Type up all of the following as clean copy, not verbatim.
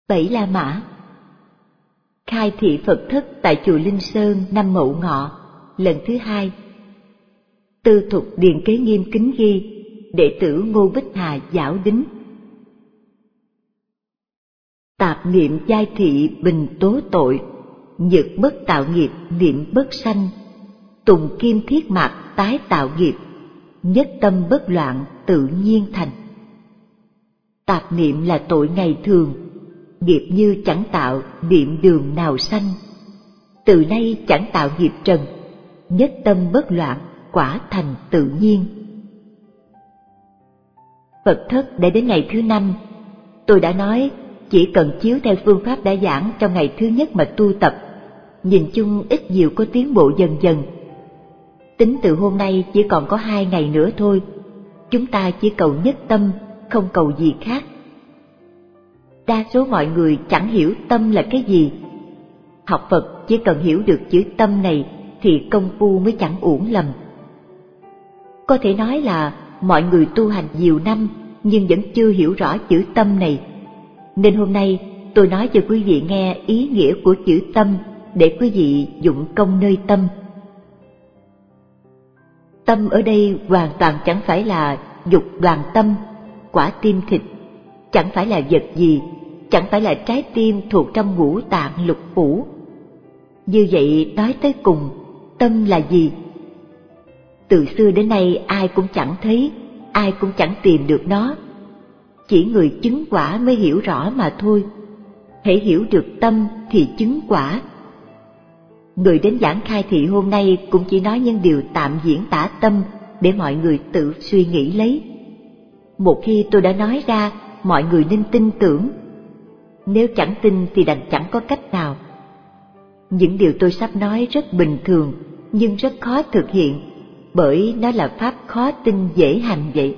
Bảy La Mã. Khai thị Phật thất tại chùa Linh Sơn năm Mậu Ngọ, lần thứ 2. Tư Thục Điền Kế Nghiêm kính ghi, đệ tử Ngô Bích Hà giảo đính. Tạp niệm giai thị bình tố tội, nhược bất tạo nghiệp niệm bất sanh, tùng kim thiết mạc tái tạo nghiệp, nhất tâm bất loạn tự nhiên thành. Tạp niệm là tội ngày thường, nghiệp như chẳng tạo niệm đường nào sanh, từ nay chẳng tạo nghiệp trần, nhất tâm bất loạn quả thành tự nhiên. Phật thất đã đến ngày thứ 5, tôi đã nói chỉ cần chiếu theo phương pháp đã giảng trong ngày thứ nhất mà tu tập, nhìn chung ít nhiều có tiến bộ dần dần. Tính từ hôm nay chỉ còn có 2 ngày nữa thôi, chúng ta chỉ cầu nhất tâm, không cầu gì khác. Đa số mọi người chẳng hiểu tâm là cái gì. Học Phật chỉ cần hiểu được chữ tâm này thì công phu mới chẳng uổng lầm. Có thể nói là mọi người tu hành nhiều năm nhưng vẫn chưa hiểu rõ chữ tâm này. Nên hôm nay tôi nói cho quý vị nghe ý nghĩa của chữ tâm để quý vị dụng công nơi tâm. Tâm ở đây hoàn toàn chẳng phải là dục đoàn tâm, quả tim thịt, chẳng phải là vật gì, chẳng phải là trái tim thuộc trong ngũ tạng lục phủ. Như vậy nói tới cùng, tâm là gì? Từ xưa đến nay ai cũng chẳng thấy, ai cũng chẳng tìm được nó. Chỉ người chứng quả mới hiểu rõ mà thôi. Hễ hiểu được tâm thì chứng quả. Người đến giảng khai thị hôm nay cũng chỉ nói những điều tạm diễn tả tâm để mọi người tự suy nghĩ lấy. Một khi tôi đã nói ra, mọi người nên tin tưởng. Nếu chẳng tin thì đành chẳng có cách nào. Những điều tôi sắp nói rất bình thường nhưng rất khó thực hiện, bởi nó là pháp khó tin dễ hành vậy.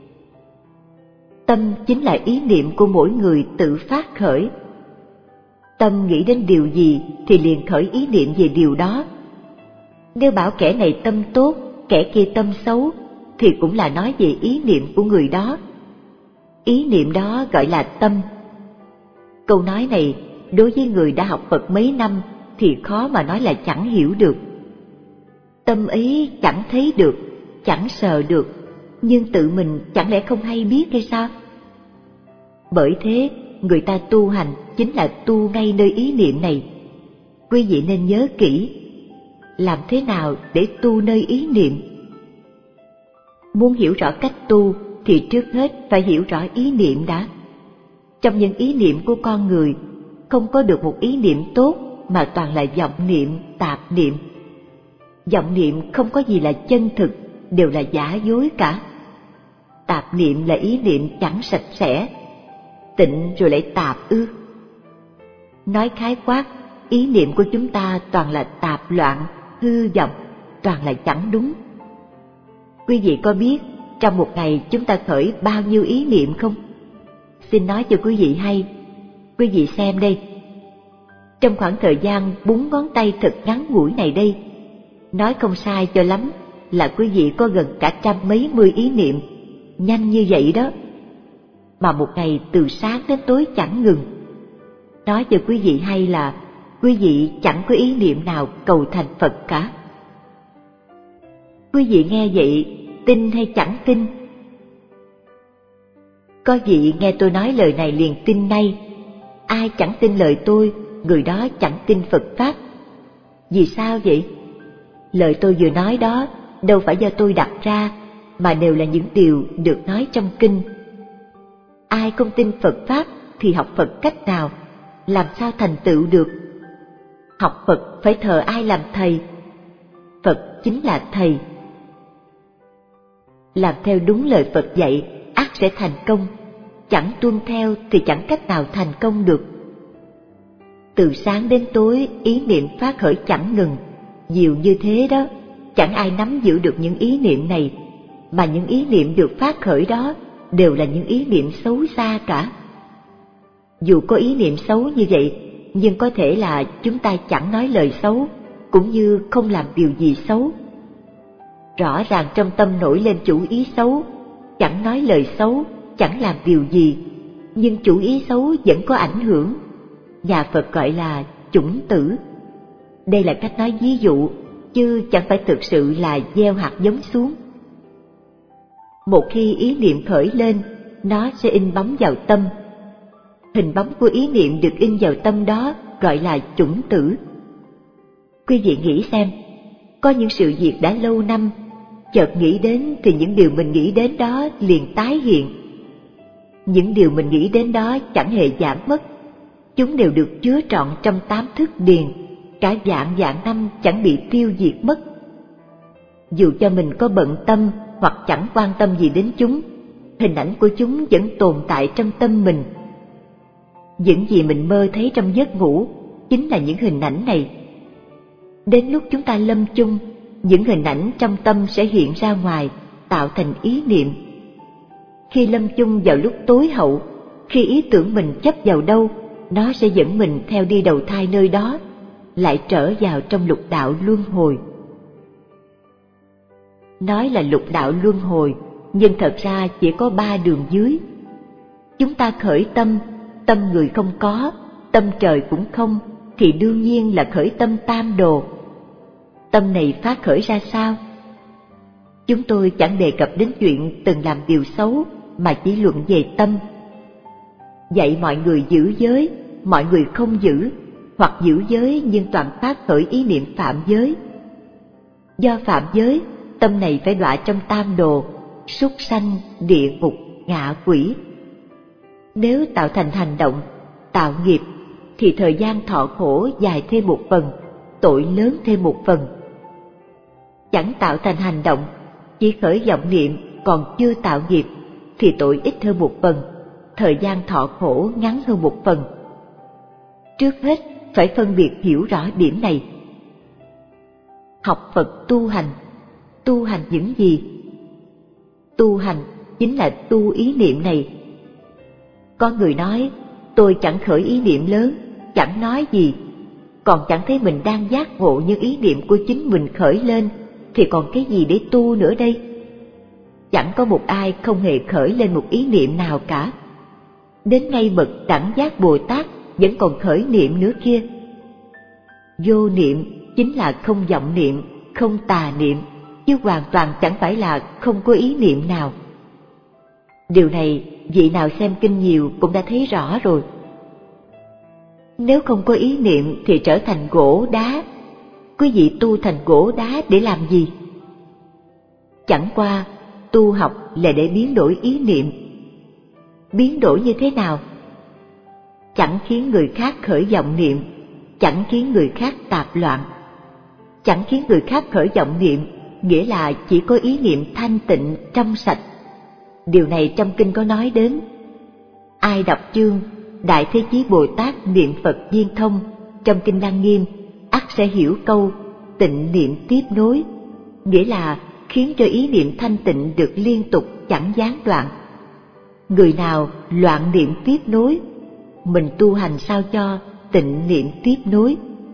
Tâm chính là ý niệm của mỗi người tự phát khởi. Tâm nghĩ đến điều gì thì liền khởi ý niệm về điều đó. Nếu bảo kẻ này tâm tốt, kẻ kia tâm xấu, thì cũng là nói về ý niệm của người đó. Ý niệm đó gọi là tâm. Câu nói này đối với người đã học Phật mấy năm thì khó mà nói là chẳng hiểu được. Tâm ấy chẳng thấy được, chẳng sờ được, nhưng tự mình chẳng lẽ không hay biết hay sao? Bởi thế, người ta tu hành chính là tu ngay nơi ý niệm này. Quý vị nên nhớ kỹ, làm thế nào để tu nơi ý niệm? Muốn hiểu rõ cách tu thì trước hết phải hiểu rõ ý niệm đã. Trong những ý niệm của con người, không có được một ý niệm tốt mà toàn là vọng niệm, tạp niệm. Vọng niệm không có gì là chân thực, đều là giả dối cả. Tạp niệm là ý niệm chẳng sạch sẽ, tịnh rồi lại tạp ư. Nói khái quát, ý niệm của chúng ta toàn là tạp loạn, hư vọng, toàn là chẳng đúng. Quý vị có biết trong một ngày chúng ta khởi bao nhiêu ý niệm không? Xin nói cho quý vị hay. Quý vị xem đây. Trong khoảng thời gian 4 ngón tay thật ngắn ngủi này đây, nói không sai cho lắm là quý vị có gần cả 100 mấy mươi ý niệm, nhanh như vậy đó. Mà một ngày từ sáng đến tối chẳng ngừng. Nói cho quý vị hay là quý vị chẳng có ý niệm nào cầu thành Phật cả. Quý vị nghe vậy, tin hay chẳng tin? Có vị nghe tôi nói lời này liền tin ngay. Ai chẳng tin lời tôi, người đó chẳng tin Phật Pháp. Vì sao vậy? Lời tôi vừa nói đó đâu phải do tôi đặt ra, mà đều là những điều được nói trong kinh. Ai không tin Phật Pháp thì học Phật cách nào, làm sao thành tựu được? Học Phật phải thờ ai làm thầy? Phật chính là thầy. Làm theo đúng lời Phật dạy, ắt sẽ thành công. Chẳng tuân theo thì chẳng cách nào thành công được. Từ sáng đến tối, ý niệm phát khởi chẳng ngừng. Nhiều như thế đó, chẳng ai nắm giữ được những ý niệm này, mà những ý niệm được phát khởi đó đều là những ý niệm xấu xa cả. Dù có ý niệm xấu như vậy, nhưng có thể là chúng ta chẳng nói lời xấu, cũng như không làm điều gì xấu. Rõ ràng trong tâm nổi lên chủ ý xấu, chẳng nói lời xấu, chẳng làm điều gì, nhưng chủ ý xấu vẫn có ảnh hưởng. Nhà Phật gọi là chủng tử. Đây là cách nói ví dụ, chứ chẳng phải thực sự là gieo hạt giống xuống. Một khi ý niệm khởi lên, nó sẽ in bóng vào tâm. Hình bóng của ý niệm được in vào tâm đó gọi là chủng tử. Quý vị nghĩ xem, có những sự việc đã lâu năm, chợt nghĩ đến thì những điều mình nghĩ đến đó liền tái hiện. Những điều mình nghĩ đến đó chẳng hề giảm mất, chúng đều được chứa trọn trong 8 thức điền, cả vạn vạn năm chẳng bị tiêu diệt mất. Dù cho mình có bận tâm hoặc chẳng quan tâm gì đến chúng, hình ảnh của chúng vẫn tồn tại trong tâm mình. Những gì mình mơ thấy trong giấc ngủ chính là những hình ảnh này. Đến lúc chúng ta lâm chung, những hình ảnh trong tâm sẽ hiện ra ngoài, tạo thành ý niệm. Khi lâm chung vào lúc tối hậu, khi ý tưởng mình chấp vào đâu, nó sẽ dẫn mình theo đi đầu thai nơi đó, lại trở vào trong lục đạo luân hồi. Nói là lục đạo luân hồi, nhưng thật ra chỉ có 3 đường dưới. Chúng ta khởi tâm, tâm người không có, tâm trời cũng không, thì đương nhiên là khởi tâm tam đồ. Tâm này phát khởi ra sao? Chúng tôi chẳng đề cập đến chuyện từng làm điều xấu, mà chỉ luận về tâm. Dạy mọi người giữ giới, mọi người không giữ, hoặc giữ giới nhưng toàn phát khởi ý niệm phạm giới. Do phạm giới, tâm này phải đọa trong tam đồ, súc sanh, địa ngục, ngạ quỷ. Nếu tạo thành hành động, tạo nghiệp, thì thời gian thọ khổ dài thêm một phần, tội lớn thêm một phần. Chẳng tạo thành hành động, chỉ khởi vọng niệm còn chưa tạo nghiệp, thì tội ít hơn một phần, thời gian thọ khổ ngắn hơn một phần. Trước hết phải phân biệt hiểu rõ điểm này. Học Phật tu hành những gì? Tu hành chính là tu ý niệm này. Có người nói, tôi chẳng khởi ý niệm lớn, chẳng nói gì, còn chẳng thấy mình đang giác ngộ những ý niệm của chính mình khởi lên, thì còn cái gì để tu nữa đây? Chẳng có một ai không hề khởi lên một ý niệm nào cả. Đến ngay bậc đẳng giác Bồ Tát vẫn còn khởi niệm nữa kia. Vô niệm chính là không vọng niệm, không tà niệm, chứ hoàn toàn chẳng phải là không có ý niệm nào. Điều này vị nào xem kinh nhiều cũng đã thấy rõ rồi. Nếu không có ý niệm thì trở thành gỗ đá. Quý vị tu thành gỗ đá để làm gì? Chẳng qua tu học là để biến đổi ý niệm. Biến đổi như thế nào? Chẳng khiến người khác khởi vọng niệm, chẳng khiến người khác tạp loạn. Chẳng khiến người khác khởi vọng niệm nghĩa là chỉ có ý niệm thanh tịnh trong sạch. Điều này trong kinh có nói đến. Ai đọc chương Đại Thế Chí Bồ Tát niệm Phật viên thông trong kinh Lăng Nghiêm, ắt sẽ hiểu câu tịnh niệm tiếp nối, nghĩa là khiến cho ý niệm thanh tịnh được liên tục chẳng gián đoạn. Người nào loạn niệm tiếp nối, mình tu hành sao cho tịnh niệm tiếp nối.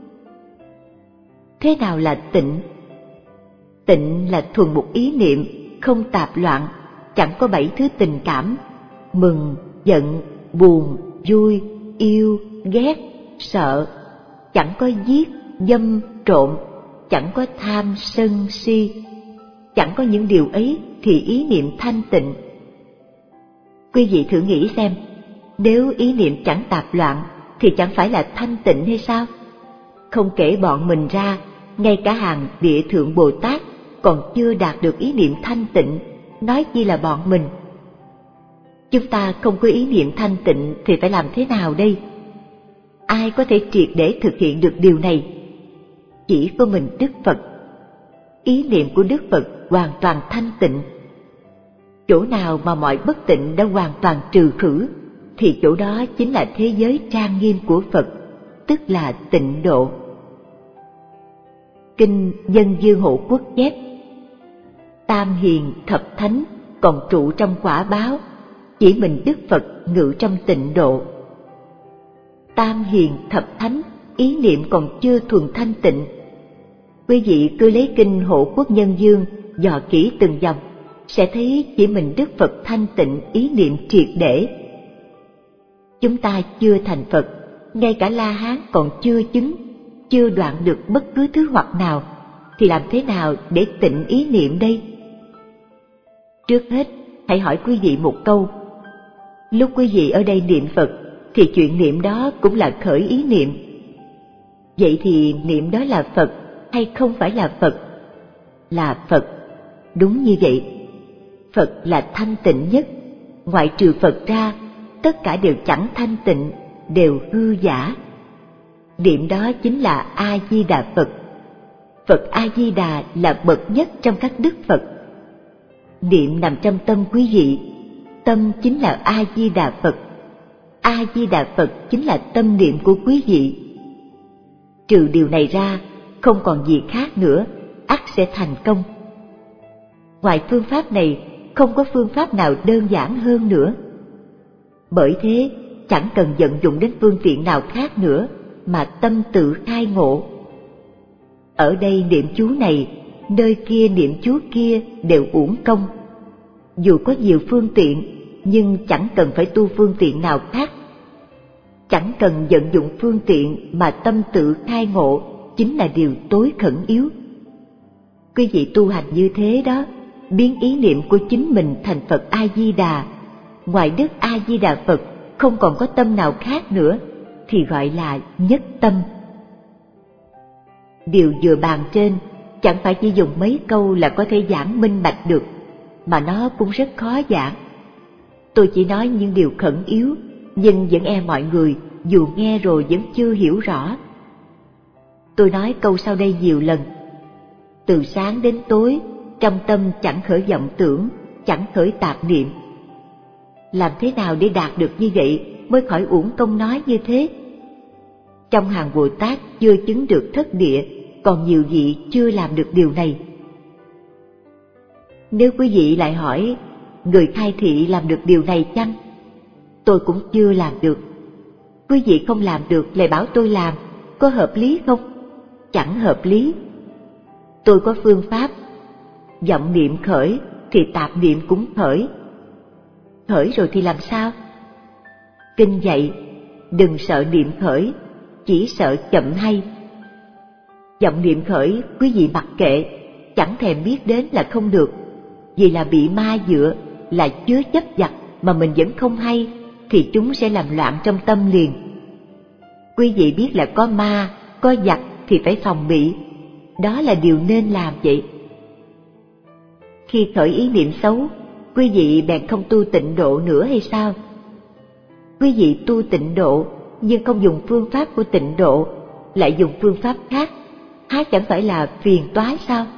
Thế nào là tịnh? Tịnh là thuần một ý niệm, không tạp loạn, chẳng có 7 thứ tình cảm: mừng, giận, buồn, vui, yêu, ghét, sợ. Chẳng có giết, dâm, trộm, chẳng có tham, sân, si. Chẳng có những điều ấy thì ý niệm thanh tịnh. Quý vị thử nghĩ xem, nếu ý niệm chẳng tạp loạn thì chẳng phải là thanh tịnh hay sao? Không kể bọn mình ra, ngay cả hàng Địa Thượng Bồ Tát còn chưa đạt được ý niệm thanh tịnh, nói chi là bọn mình. Chúng ta không có ý niệm thanh tịnh thì phải làm thế nào đây? Ai có thể triệt để thực hiện được điều này? Chỉ có mình Đức Phật. Ý niệm của Đức Phật hoàn toàn thanh tịnh. Chỗ nào mà mọi bất tịnh đã hoàn toàn trừ khử, thì chỗ đó chính là thế giới trang nghiêm của Phật, tức là tịnh độ. Kinh Dân Dương Hộ Quốc chép: Tam hiền thập thánh còn trụ trong quả báo, chỉ mình Đức Phật ngự trong tịnh độ. Tam hiền thập thánh, ý niệm còn chưa thuần thanh tịnh. Quý vị cứ lấy kinh Hộ Quốc Nhân Dương dò kỹ từng dòng, sẽ thấy chỉ mình Đức Phật thanh tịnh ý niệm triệt để. Chúng ta chưa thành Phật, ngay cả La Hán còn chưa chứng, chưa đoạn được bất cứ thứ hoặc nào, thì làm thế nào để tịnh ý niệm đây? Trước hết, hãy hỏi quý vị một câu. Lúc quý vị ở đây niệm Phật, thì chuyện niệm đó cũng là khởi ý niệm. Vậy thì niệm đó là Phật hay không phải là Phật? Là Phật, đúng như vậy. Phật là thanh tịnh nhất, ngoại trừ Phật ra, tất cả đều chẳng thanh tịnh, đều hư giả. Niệm đó chính là A-di-đà Phật. Phật A-di-đà là bậc nhất trong các đức Phật. Niệm nằm trong tâm quý vị, tâm chính là A-di-đà Phật. A-di-đà Phật chính là tâm niệm của quý vị. Trừ điều này ra, không còn gì khác nữa, ắt sẽ thành công. Ngoài phương pháp này, không có phương pháp nào đơn giản hơn nữa. Bởi thế, chẳng cần vận dụng đến phương tiện nào khác nữa, mà tâm tự khai ngộ. Ở đây niệm chú này, nơi kia niệm chú kia đều uổng công. Dù có nhiều phương tiện, nhưng chẳng cần phải tu phương tiện nào khác. Chẳng cần vận dụng phương tiện mà tâm tự khai ngộ chính là điều tối khẩn yếu. Quý vị tu hành như thế đó, biến ý niệm của chính mình thành Phật A-di-đà. Ngoài Đức A-di-đà Phật không còn có tâm nào khác nữa, thì gọi là nhất tâm. Điều vừa bàn trên chẳng phải chỉ dùng mấy câu là có thể giảng minh bạch được, mà nó cũng rất khó giảng. Tôi chỉ nói những điều khẩn yếu, nhưng vẫn e mọi người dù nghe rồi vẫn chưa hiểu rõ. Tôi nói câu sau đây nhiều lần. Từ sáng đến tối, trong tâm chẳng khởi vọng tưởng, chẳng khởi tạp niệm. Làm thế nào để đạt được như vậy mới khỏi uổng công nói như thế? Trong hàng Bồ Tát chưa chứng được thất địa, còn nhiều vị chưa làm được điều này. Nếu quý vị lại hỏi, người khai thị làm được điều này chăng? Tôi cũng chưa làm được. Quý vị không làm được lại bảo tôi làm, có hợp lý không? Chẳng hợp lý. Tôi có phương pháp, vọng niệm khởi thì tạp niệm cũng khởi. Khởi rồi thì làm sao? Kinh dạy, đừng sợ niệm khởi, chỉ sợ chậm hay. Vọng niệm khởi quý vị mặc kệ, chẳng thèm biết đến là không được. Vì là bị ma dựa, là chứa chấp vặt mà mình vẫn không hay, thì chúng sẽ làm loạn trong tâm liền. Quý vị biết là có ma, có vặt thì phải phòng bị. Đó là điều nên làm vậy. Khi khởi ý niệm xấu, quý vị bèn không tu tịnh độ nữa hay sao? Quý vị tu tịnh độ nhưng không dùng phương pháp của tịnh độ, lại dùng phương pháp khác, há chẳng phải là phiền toái sao?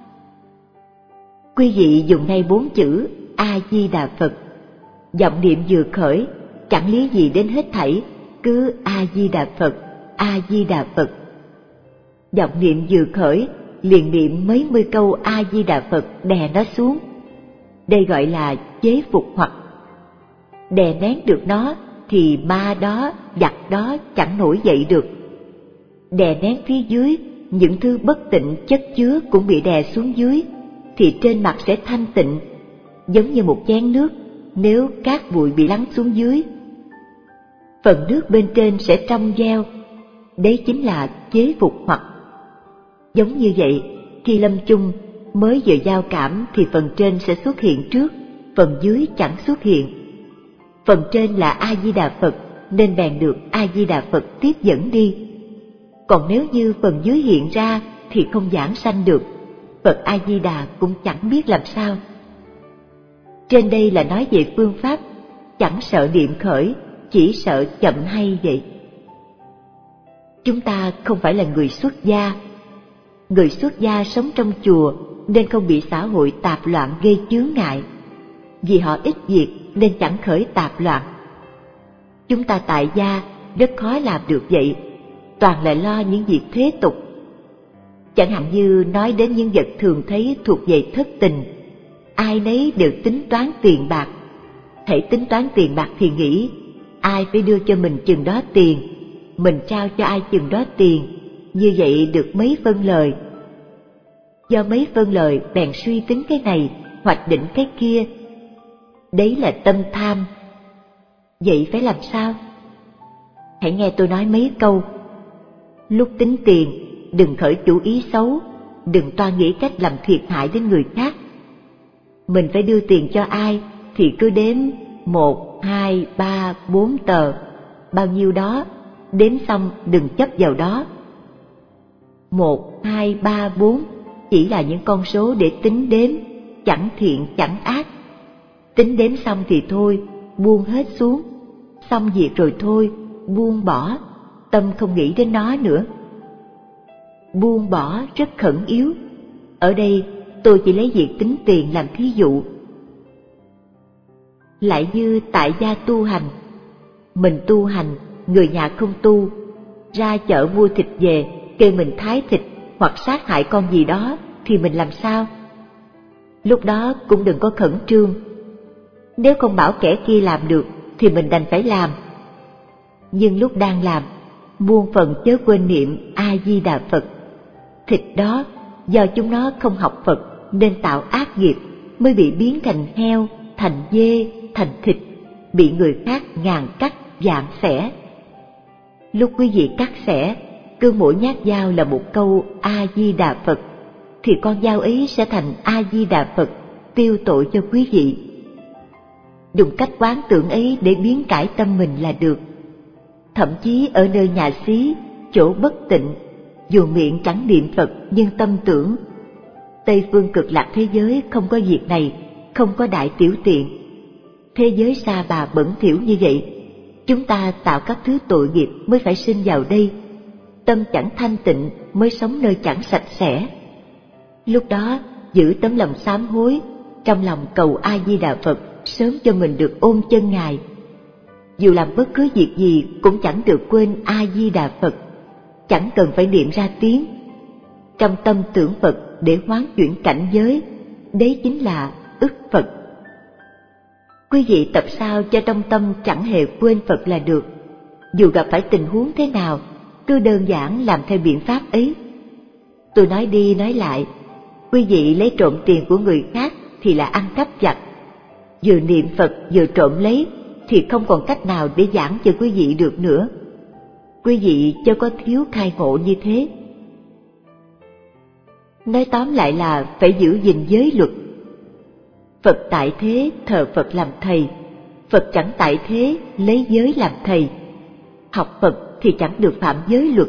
Quý vị dùng ngay 4 chữ A-di-đà Phật. Vọng niệm vừa khởi, chẳng lý gì đến hết thảy, cứ A-di-đà Phật, A-di-đà Phật. Vọng niệm vừa khởi, liền niệm mấy mươi câu A-di-đà Phật đè nó xuống. Đây gọi là chế phục hoặc. Đè nén được nó thì ma đó, vặt đó chẳng nổi dậy được. Đè nén phía dưới, những thứ bất tịnh chất chứa cũng bị đè xuống dưới, thì trên mặt sẽ thanh tịnh, giống như một chén nước nếu cát bụi bị lắng xuống dưới. Phần nước bên trên sẽ trong veo, đấy chính là chế phục hoặc. Giống như vậy, khi lâm chung mới vừa giao cảm thì phần trên sẽ xuất hiện trước, phần dưới chẳng xuất hiện. Phần trên là A-di-đà Phật nên bèn được A-di-đà Phật tiếp dẫn đi. Còn nếu như phần dưới hiện ra thì không giảng sanh được, Phật A-di-đà cũng chẳng biết làm sao. Trên đây là nói về phương pháp, chẳng sợ niệm khởi, chỉ sợ chậm hay vậy. Chúng ta không phải là người xuất gia. Người xuất gia sống trong chùa nên không bị xã hội tạp loạn gây chướng ngại. Vì họ ít việc nên chẳng khởi tạp loạn. Chúng ta tại gia rất khó làm được vậy, toàn là lo những việc thế tục. Chẳng hạn như nói đến những vật thường thấy thuộc về thất tình, ai nấy đều tính toán tiền bạc. Hễ tính toán tiền bạc thì nghĩ ai phải đưa cho mình chừng đó tiền, mình trao cho ai chừng đó tiền, như vậy được mấy phân lời. Do mấy phân lời bèn suy tính cái này, hoạch định cái kia. Đấy là tâm tham. Vậy phải làm sao? Hãy nghe tôi nói mấy câu. Lúc tính tiền, đừng khởi chủ ý xấu, đừng toan nghĩ cách làm thiệt hại đến người khác. Mình phải đưa tiền cho ai thì cứ đếm 1, 2, 3, 4 tờ, bao nhiêu đó, đếm xong đừng chấp vào đó. 1, 2, 3, 4 chỉ là những con số để tính đếm, chẳng thiện chẳng ác. Tính đếm xong thì thôi, buông hết xuống. Xong việc rồi thôi, buông bỏ, tâm không nghĩ đến nó nữa. Buông bỏ rất khẩn yếu. Ở đây tôi chỉ lấy việc tính tiền làm thí dụ. Lại như tại gia tu hành, mình tu hành, người nhà không tu, ra chợ mua thịt về, kêu mình thái thịt hoặc sát hại con gì đó thì mình làm sao? Lúc đó cũng đừng có khẩn trương. Nếu không bảo kẻ kia làm được thì mình đành phải làm. Nhưng lúc đang làm, muôn phần chớ quên niệm A-di-đà Phật. Thịt đó do chúng nó không học Phật nên tạo ác nghiệp, mới bị biến thành heo, thành dê, thành thịt, bị người khác ngàn cắt vạn xẻ. Lúc quý vị cắt xẻ, cứ mỗi nhát dao là một câu A-di-đà Phật, thì con dao ấy sẽ thành A-di-đà Phật, tiêu tội cho quý vị. Dùng cách quán tưởng ấy để biến cải tâm mình là được. Thậm chí ở nơi nhà xí, chỗ bất tịnh, dù miệng chẳng niệm Phật nhưng tâm tưởng. Tây phương cực lạc thế giới không có việc này, không có đại tiểu tiện. Thế giới sa bà bẩn thỉu như vậy, chúng ta tạo các thứ tội nghiệp mới phải sinh vào đây. Tâm chẳng thanh tịnh mới sống nơi chẳng sạch sẽ. Lúc đó giữ tấm lòng sám hối, trong lòng cầu A Di Đà Phật sớm cho mình được ôm chân Ngài. Dù làm bất cứ việc gì cũng chẳng được quên A Di Đà Phật, chẳng cần phải niệm ra tiếng. Trong tâm tưởng Phật để hoán chuyển cảnh giới, đấy chính là ức Phật. Quý vị tập sao cho trong tâm chẳng hề quên Phật là được. Dù gặp phải tình huống thế nào, cứ đơn giản làm theo biện pháp ấy. Tôi nói đi nói lại, quý vị lấy trộm tiền của người khác thì là ăn cắp vặt. Vừa niệm Phật vừa trộm lấy thì không còn cách nào để giảng cho quý vị được nữa. Quý vị chớ có thiếu khai ngộ như thế. Nói tóm lại là phải giữ gìn giới luật. Phật tại thế thờ Phật làm thầy, Phật chẳng tại thế lấy giới làm thầy. Học Phật thì chẳng được phạm giới luật.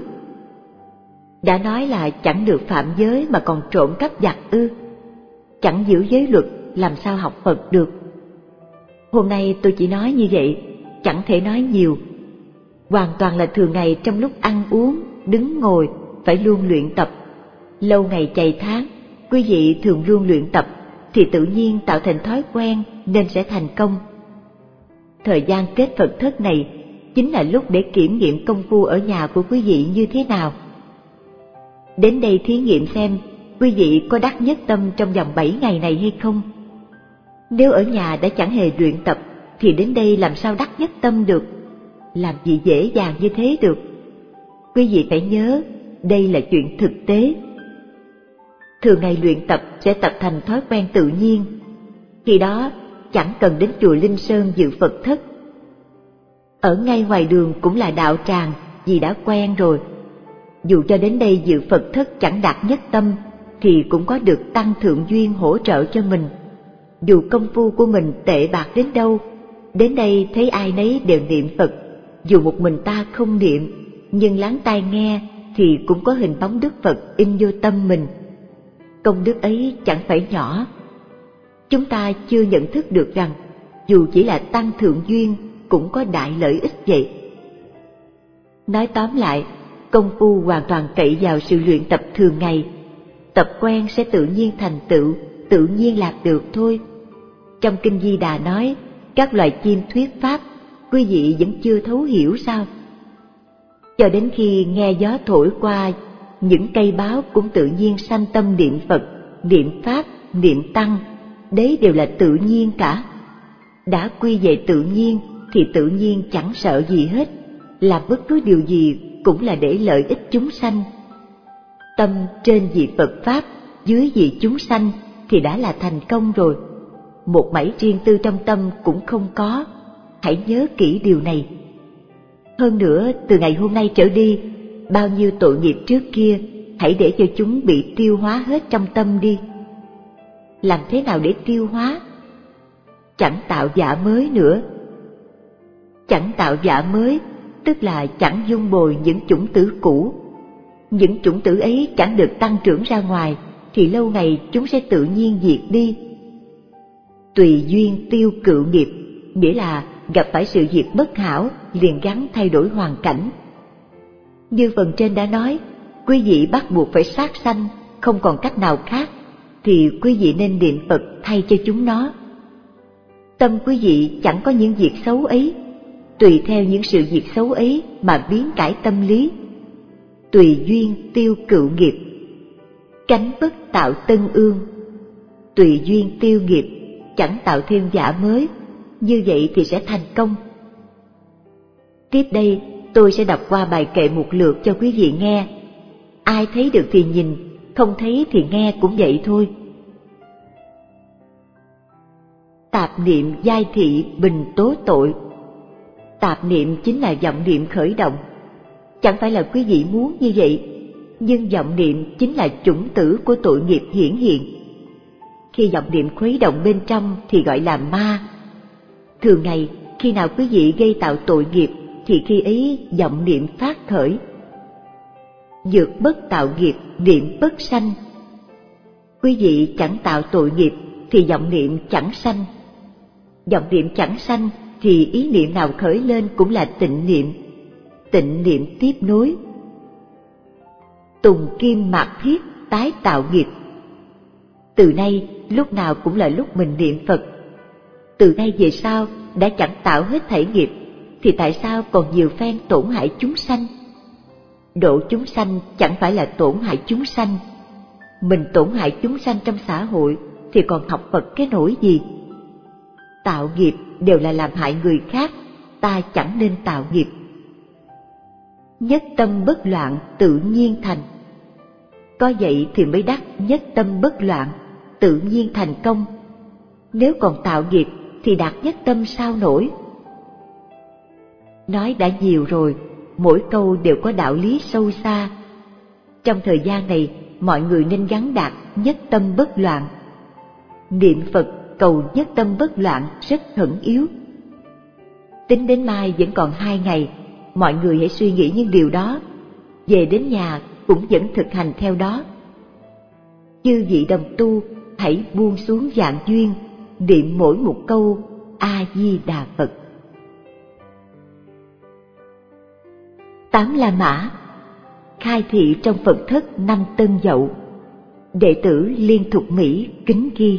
Đã nói là chẳng được phạm giới mà còn trộm cắp vặt ư? Chẳng giữ giới luật làm sao học Phật được? Hôm nay tôi chỉ nói như vậy, chẳng thể nói nhiều. Hoàn toàn là thường ngày trong lúc ăn uống, đứng ngồi phải luôn luyện tập. Lâu ngày chày tháng, quý vị thường luôn luyện tập thì tự nhiên tạo thành thói quen nên sẽ thành công. Thời gian kết Phật thất này chính là lúc để kiểm nghiệm công phu ở nhà của quý vị như thế nào. Đến đây thí nghiệm xem quý vị có đắc nhất tâm trong vòng 7 ngày này hay không. Nếu ở nhà đã chẳng hề luyện tập thì đến đây làm sao đắc nhất tâm được, làm gì dễ dàng như thế được. Quý vị phải nhớ, đây là chuyện thực tế. Thường ngày luyện tập sẽ tập thành thói quen tự nhiên. Khi đó chẳng cần đến chùa Linh Sơn dự Phật thất. Ở ngay ngoài đường cũng là đạo tràng vì đã quen rồi. Dù cho đến đây dự Phật thất chẳng đạt nhất tâm thì cũng có được tăng thượng duyên hỗ trợ cho mình. Dù công phu của mình tệ bạc đến đâu, đến đây thấy ai nấy đều niệm Phật. Dù một mình ta không niệm, nhưng lắng tai nghe thì cũng có hình bóng Đức Phật in vô tâm mình. Công đức ấy chẳng phải nhỏ. Chúng ta chưa nhận thức được rằng dù chỉ là tăng thượng duyên cũng có đại lợi ích vậy. Nói tóm lại, công phu hoàn toàn cậy vào sự luyện tập thường ngày. Tập quen sẽ tự nhiên thành tựu, tự nhiên đạt được thôi. Trong Kinh Di Đà nói, các loài chim thuyết pháp, quý vị vẫn chưa thấu hiểu sao? Cho đến khi nghe gió thổi qua, những cây báo cũng tự nhiên sanh tâm niệm Phật, niệm Pháp, niệm Tăng, đấy đều là tự nhiên cả. Đã quy về tự nhiên thì tự nhiên chẳng sợ gì hết, làm bất cứ điều gì cũng là để lợi ích chúng sanh. Tâm trên vì Phật Pháp, dưới vì chúng sanh thì đã là thành công rồi. Một mảy riêng tư trong tâm cũng không có, hãy nhớ kỹ điều này. Hơn nữa, từ ngày hôm nay trở đi, bao nhiêu tội nghiệp trước kia, hãy để cho chúng bị tiêu hóa hết trong tâm đi. Làm thế nào để tiêu hóa? Chẳng tạo giả mới nữa. Chẳng tạo giả mới, tức là chẳng dung bồi những chủng tử cũ. Những chủng tử ấy chẳng được tăng trưởng ra ngoài, thì lâu ngày chúng sẽ tự nhiên diệt đi. Tùy duyên tiêu cựu nghiệp, nghĩa là gặp phải sự việc bất hảo, liền gắng thay đổi hoàn cảnh. Như phần trên đã nói, quý vị bắt buộc phải sát sanh, không còn cách nào khác, thì quý vị nên niệm Phật thay cho chúng nó. Tâm quý vị chẳng có những việc xấu ấy, tùy theo những sự việc xấu ấy mà biến cải tâm lý. Tùy duyên tiêu cựu nghiệp, cánh bất tạo tân ương. Tùy duyên tiêu nghiệp, chẳng tạo thêm giả mới, như vậy thì sẽ thành công. Tiếp đây tôi sẽ đọc qua bài kệ một lượt cho quý vị nghe. Ai thấy được thì nhìn, không thấy thì nghe cũng vậy thôi. Tạp niệm giai thị bình tố tội. Tạp niệm chính là vọng niệm khởi động. Chẳng phải là quý vị muốn như vậy, nhưng vọng niệm chính là chủng tử của tội nghiệp hiển hiện. Khi vọng niệm khuấy động bên trong thì gọi là ma. Thường ngày, khi nào quý vị gây tạo tội nghiệp thì khi ấy vọng niệm phát khởi. Dược bất tạo nghiệp, niệm bất sanh. Quý vị chẳng tạo tội nghiệp thì vọng niệm chẳng sanh. Vọng niệm chẳng sanh thì ý niệm nào khởi lên cũng là tịnh niệm. Tịnh niệm tiếp nối. Tùng kim mạt thiết tái tạo nghiệp. Từ nay lúc nào cũng là lúc mình niệm Phật. Từ nay về sau đã chẳng tạo hết thảy nghiệp, thì tại sao còn nhiều phen tổn hại chúng sanh? Độ chúng sanh chẳng phải là tổn hại chúng sanh. Mình tổn hại chúng sanh trong xã hội thì còn học Phật cái nỗi gì? Tạo nghiệp đều là làm hại người khác, ta chẳng nên tạo nghiệp. Nhất tâm bất loạn tự nhiên thành. Có vậy thì mới đắc nhất tâm bất loạn, tự nhiên thành công. Nếu còn tạo nghiệp thì đạt nhất tâm sao nổi? Nói đã nhiều rồi, mỗi câu đều có đạo lý sâu xa. Trong thời gian này, mọi người nên gắn đạt nhất tâm bất loạn. Niệm Phật cầu nhất tâm bất loạn rất khẩn yếu. Tính đến mai vẫn còn 2 ngày, mọi người hãy suy nghĩ những điều đó, về đến nhà cũng vẫn thực hành theo đó. Chư vị đồng tu hãy buông xuống vạn duyên, niệm mỗi một câu A Di Đà Phật. 8 La Mã khai thị trong Phật thất năm Tân Dậu. Đệ tử Liên Thục Mỹ kính ghi.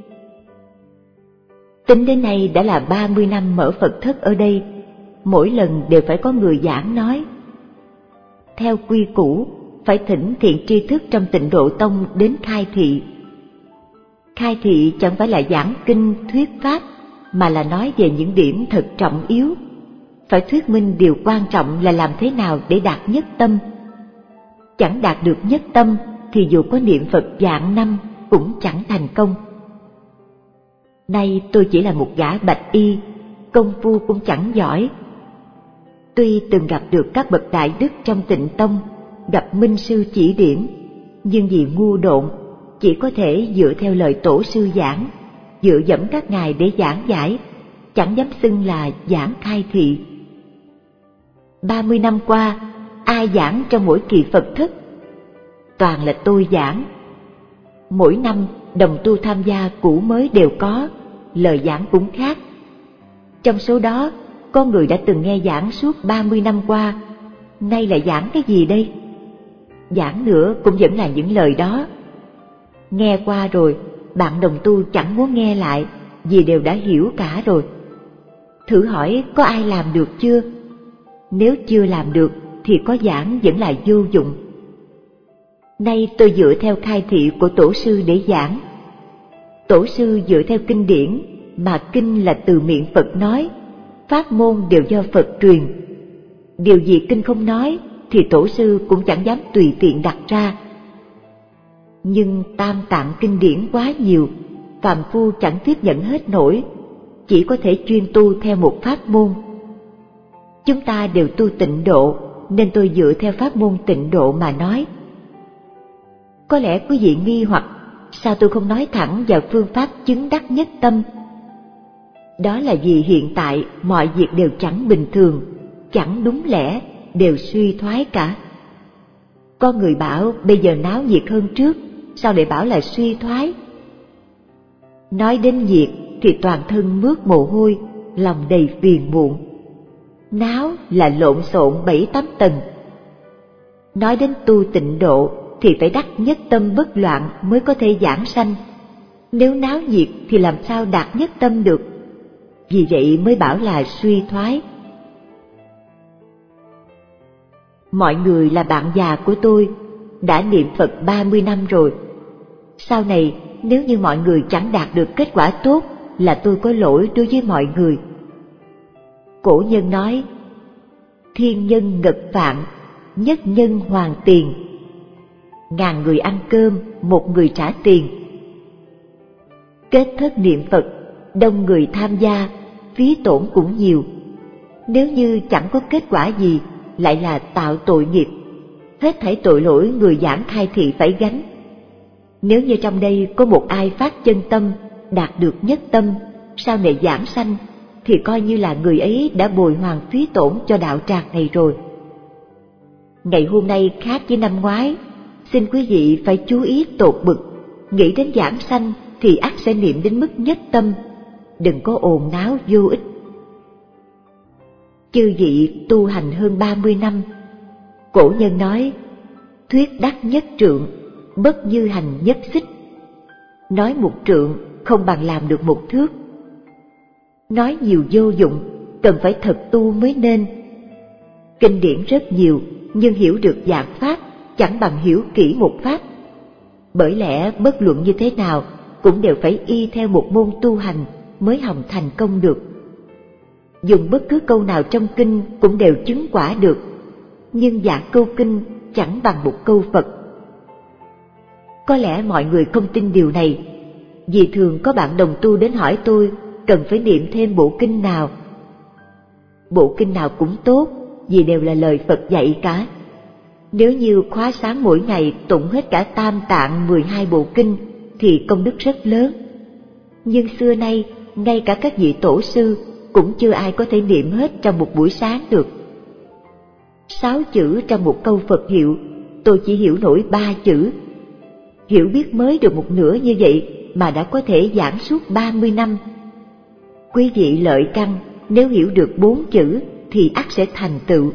Tính đến nay đã là 30 năm mở Phật thất ở đây, mỗi lần đều phải có người giảng nói. Theo quy củ, phải thỉnh thiện tri thức trong Tịnh Độ Tông đến khai thị. Khai thị chẳng phải là giảng kinh thuyết pháp, mà là nói về những điểm thật trọng yếu. Phải thuyết minh điều quan trọng là làm thế nào để đạt nhất tâm. Chẳng đạt được nhất tâm thì dù có niệm Phật vạn năm cũng chẳng thành công. Nay tôi chỉ là một gã bạch y, công phu cũng chẳng giỏi. Tuy từng gặp được các bậc đại đức trong Tịnh Tông, gặp minh sư chỉ điểm, nhưng vì ngu độn, chỉ có thể dựa theo lời tổ sư giảng, dựa dẫm các ngài để giảng giải, chẳng dám xưng là giảng khai thị. 30 năm qua, ai giảng trong mỗi kỳ Phật thất? Toàn là tôi giảng. Mỗi năm đồng tu tham gia cũ mới đều có, lời giảng cũng khác. Trong số đó, có người đã từng nghe giảng suốt 30 năm qua, nay lại giảng cái gì đây? Giảng nữa cũng vẫn là những lời đó. Nghe qua rồi, bạn đồng tu chẳng muốn nghe lại, vì đều đã hiểu cả rồi. Thử hỏi có ai làm được chưa? Nếu chưa làm được thì có giảng vẫn là vô dụng. Nay tôi dựa theo khai thị của tổ sư để giảng. Tổ sư dựa theo kinh điển, mà kinh là từ miệng Phật nói, pháp môn đều do Phật truyền. Điều gì kinh không nói thì tổ sư cũng chẳng dám tùy tiện đặt ra. Nhưng tam tạng kinh điển quá nhiều, phàm phu chẳng tiếp nhận hết nổi, chỉ có thể chuyên tu theo một pháp môn. Chúng ta đều tu tịnh độ, nên tôi dựa theo pháp môn tịnh độ mà nói. Có lẽ quý vị nghi hoặc, sao tôi không nói thẳng vào phương pháp chứng đắc nhất tâm? Đó là vì hiện tại mọi việc đều chẳng bình thường, chẳng đúng lẽ, đều suy thoái cả. Có người bảo bây giờ náo nhiệt hơn trước, sao lại bảo là suy thoái? Nói đến nhiệt thì toàn thân mướt mồ hôi, lòng đầy phiền muộn. Náo là lộn xộn 7-8 tầng. Nói đến tu tịnh độ thì phải đắc nhất tâm bất loạn mới có thể giảng sanh. Nếu náo nhiệt thì làm sao đạt nhất tâm được? Vì vậy mới bảo là suy thoái. Mọi người là bạn già của tôi, đã niệm Phật 30 năm rồi. Sau này nếu như mọi người chẳng đạt được kết quả tốt là tôi có lỗi đối với mọi người. Cổ nhân nói, thiên nhân ngật vạn, nhất nhân hoàn tiền. 1000 người ăn cơm, 1 người trả tiền. Kết thất niệm Phật, đông người tham gia, phí tổn cũng nhiều. Nếu như chẳng có kết quả gì, lại là tạo tội nghiệp. Hết thảy tội lỗi người giảng khai thị phải gánh. Nếu như trong đây có một ai phát chân tâm, đạt được nhất tâm, sau này giảng sanh, thì coi như là người ấy đã bồi hoàn phí tổn cho đạo tràng này rồi. Ngày hôm nay khác với năm ngoái, xin quý vị phải chú ý tột bực, nghĩ đến giảng sanh thì ắt sẽ niệm đến mức nhất tâm, đừng có ồn náo vô ích. Chư vị tu hành hơn 30 năm, cổ nhân nói, thuyết đắc nhất trượng, bất như hành nhất xích. Nói 1 trượng không bằng làm được 1 thước. Nói nhiều vô dụng, cần phải thật tu mới nên. Kinh điển rất nhiều, nhưng hiểu được dạng pháp chẳng bằng hiểu kỹ một pháp. Bởi lẽ bất luận như thế nào cũng đều phải y theo một môn tu hành mới hòng thành công được. Dùng bất cứ câu nào trong kinh cũng đều chứng quả được, nhưng dạng câu kinh chẳng bằng một câu Phật. Có lẽ mọi người không tin điều này, vì thường có bạn đồng tu đến hỏi tôi cần phải niệm thêm bộ kinh nào. Bộ kinh nào cũng tốt, vì đều là lời Phật dạy cả. Nếu như khóa sáng mỗi ngày tụng hết cả Tam Tạng 12 bộ kinh thì công đức rất lớn. Nhưng xưa nay, ngay cả các vị tổ sư cũng chưa ai có thể niệm hết trong một buổi sáng được. 6 chữ trong một câu Phật hiệu, tôi chỉ hiểu nổi 3 chữ. Hiểu biết mới được một nửa như vậy mà đã có thể giảng suốt 30 năm. Quý vị lợi căn, nếu hiểu được 4 chữ thì ắt sẽ thành tựu.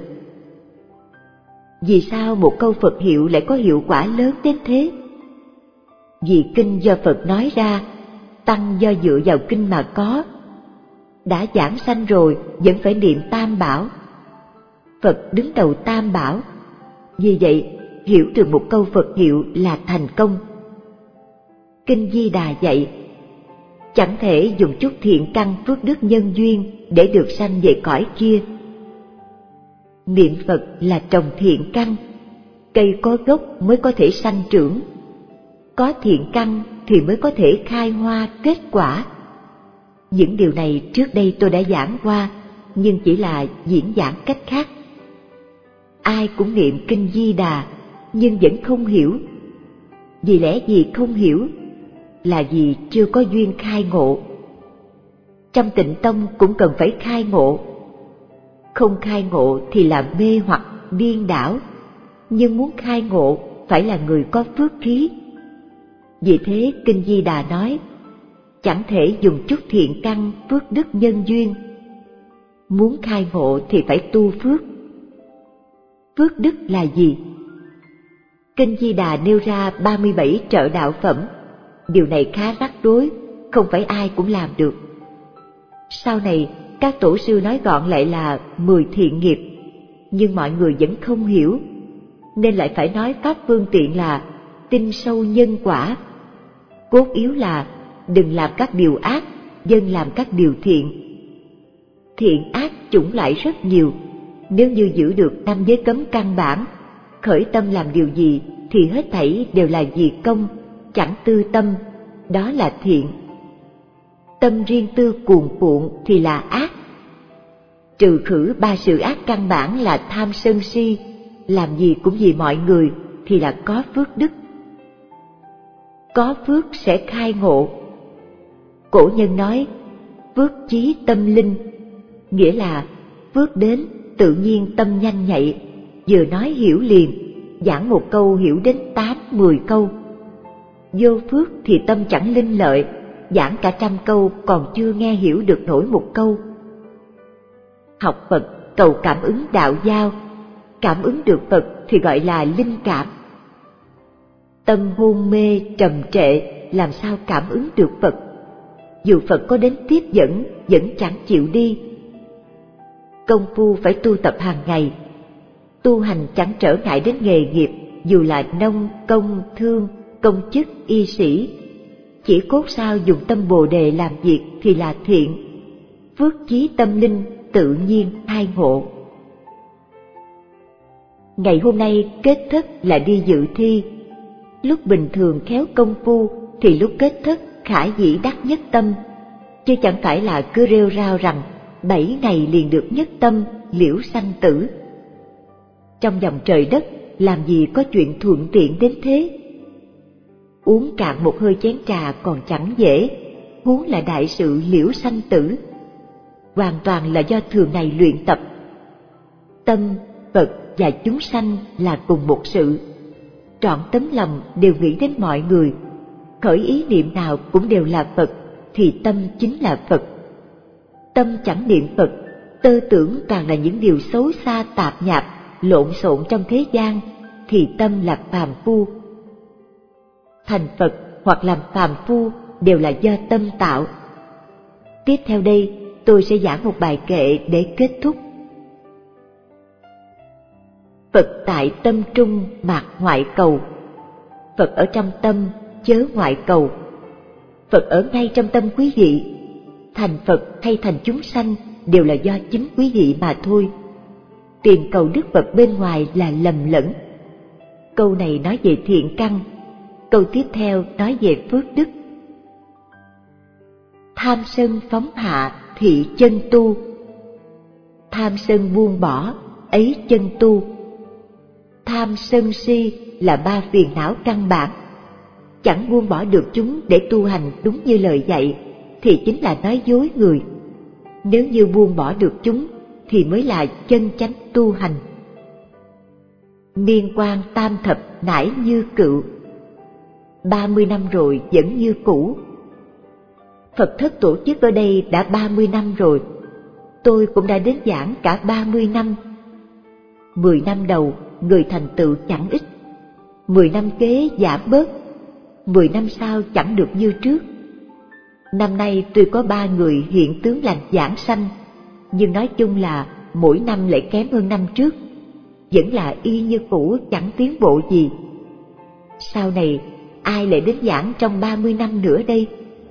Vì sao một câu Phật hiệu lại có hiệu quả lớn đến thế? Vì kinh do Phật nói ra, tăng do dựa vào kinh mà có. Đã giảng sanh rồi vẫn phải niệm Tam Bảo. Phật đứng đầu Tam Bảo. Vì vậy, hiểu được một câu Phật hiệu là thành công. Kinh Di Đà dạy, chẳng thể dùng chút thiện căn phước đức nhân duyên để được sanh về cõi kia. Niệm Phật là trồng thiện căn, cây có gốc mới có thể sanh trưởng. Có thiện căn thì mới có thể khai hoa kết quả. Những điều này trước đây tôi đã giảng qua, nhưng chỉ là diễn giảng cách khác. Ai cũng niệm kinh Di Đà, nhưng vẫn không hiểu. Vì lẽ gì không hiểu? Là vì chưa có duyên khai ngộ. Trong Tịnh Tông cũng cần phải khai ngộ. Không khai ngộ thì là mê hoặc điên đảo, nhưng muốn khai ngộ phải là người có phước khí. Vì thế kinh Di Đà nói, chẳng thể dùng chút thiện căn phước đức nhân duyên. Muốn khai ngộ thì phải tu phước. Phước đức là gì? Kinh Di Đà nêu ra 37 trợ đạo phẩm. Điều này khá rắc rối, không phải ai cũng làm được. Sau này các tổ sư nói gọn lại là 10 thiện nghiệp, nhưng mọi người vẫn không hiểu, nên lại phải nói pháp phương tiện là tin sâu nhân quả. Cốt yếu là đừng làm các điều ác, dân làm các điều thiện. Thiện ác chủng loại rất nhiều, nếu như giữ được 5 giới cấm căn bản, khởi tâm làm điều gì thì hết thảy đều là vì công, chẳng tư tâm, đó là thiện. Tâm riêng tư cuồn cuộn thì là ác. trừ khử ba sự ác căn bản là tham sân si, làm gì cũng vì mọi người thì là có phước đức. Có phước sẽ khai ngộ. Cổ nhân nói phước chí tâm linh, nghĩa là phước đến tự nhiên tâm nhanh nhạy, vừa nói hiểu liền, giảng một câu hiểu đến 8-10 câu. Vô phước thì tâm chẳng linh lợi, giảng cả 100 câu còn chưa nghe hiểu được nổi một câu. Học Phật cầu cảm ứng đạo giao, cảm ứng được Phật thì gọi là linh cảm. Tâm hôn mê trầm trệ làm sao cảm ứng được Phật? Dù Phật có đến tiếp dẫn vẫn chẳng chịu đi. Công phu phải tu tập hàng ngày. Tu hành chẳng trở ngại đến nghề nghiệp, dù là nông, công, thương, công chức, y sĩ. Chỉ cốt sao dùng tâm Bồ Đề làm việc thì là thiện. Phước chí tâm linh tự nhiên khai ngộ. Ngày hôm nay kết thất là đi dự thi. Lúc bình thường khéo công phu thì lúc kết thất khả dĩ đắc nhất tâm, chứ chẳng phải là cứ rêu rao rằng 7 ngày liền được nhất tâm, liễu sanh tử. Trong vòng trời đất làm gì có chuyện thuận tiện đến thế. Uống cạn một hơi chén trà còn chẳng dễ, huống là đại sự liễu sanh tử. Hoàn toàn là do thường ngày luyện tập. Tâm, Phật và chúng sanh là cùng một sự. Trọn tấm lòng đều nghĩ đến mọi người, khởi ý niệm nào cũng đều là Phật, thì tâm chính là Phật. Tâm chẳng niệm Phật, tư tưởng toàn là những điều xấu xa tạp nhạp, lộn xộn trong thế gian, thì tâm là phàm phu. Thành Phật hoặc làm phàm phu đều là do tâm tạo. Tiếp theo đây tôi sẽ giảng một bài kệ để kết thúc. Phật tại tâm trung mạc ngoại cầu, Phật ở trong tâm chớ ngoại cầu. Phật ở ngay trong tâm quý vị. Thành Phật hay thành chúng sanh đều là do chính quý vị mà thôi. Tìm cầu đức Phật bên ngoài là lầm lẫn. Câu này nói về thiện căn, câu tiếp theo nói về phước đức. Tham sân phóng hạ thị chân tu, tham sân buông bỏ ấy chân tu. Tham sân si là 3 phiền não căn bản. Chẳng buông bỏ được chúng để tu hành đúng như lời dạy thì chính là nói dối người. Nếu như buông bỏ được chúng thì mới là chân chánh tu hành. Niên quan tam thập nải như cựu, 30 năm rồi vẫn như cũ. Phật thất tổ chức ở đây đã 30 năm rồi. Tôi cũng đã đến giảng cả 30 năm. 10 năm đầu người thành tựu chẳng ít, 10 năm kế giảm bớt, 10 năm sau chẳng được như trước. Năm nay tuy có 3 người hiện tướng lành giảng sanh, nhưng nói chung là mỗi năm lại kém hơn năm trước, vẫn là y như cũ, chẳng tiến bộ gì. Sau này ai lại đến giảng trong 30 năm nữa đây?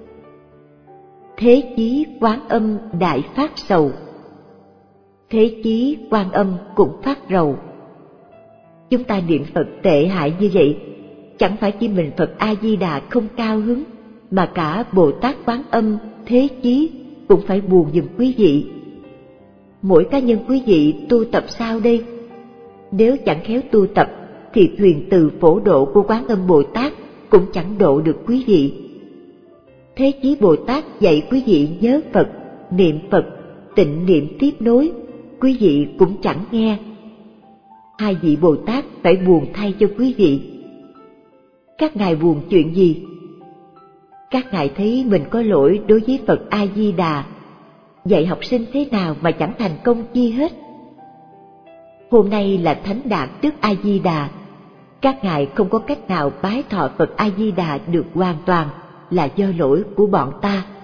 Thế chí Quán Âm đại phát sầu, thế chí Quan Âm cũng phát rầu. Chúng ta niệm Phật tệ hại như vậy, chẳng phải chỉ mình Phật A Di Đà không cao hứng, mà cả Bồ Tát Quán Âm, Thế Chí cũng phải buồn giùm quý vị. Mỗi cá nhân quý vị tu tập sao đây? Nếu chẳng khéo tu tập thì thuyền từ phổ độ của Quán Âm Bồ Tát cũng chẳng độ được quý vị. Thế Chí Bồ Tát dạy quý vị nhớ Phật, niệm Phật, tịnh niệm tiếp nối, quý vị cũng chẳng nghe. 2 vị Bồ Tát phải buồn thay cho quý vị. Các ngài buồn chuyện gì? Các ngài thấy mình có lỗi đối với Phật A Di Đà, dạy học sinh thế nào mà chẳng thành công chi hết. Hôm nay là Thánh Đạt Đức A Di Đà, các ngài không có cách nào bái thọ Phật A Di Đà được hoàn toàn, là do lỗi của bọn ta.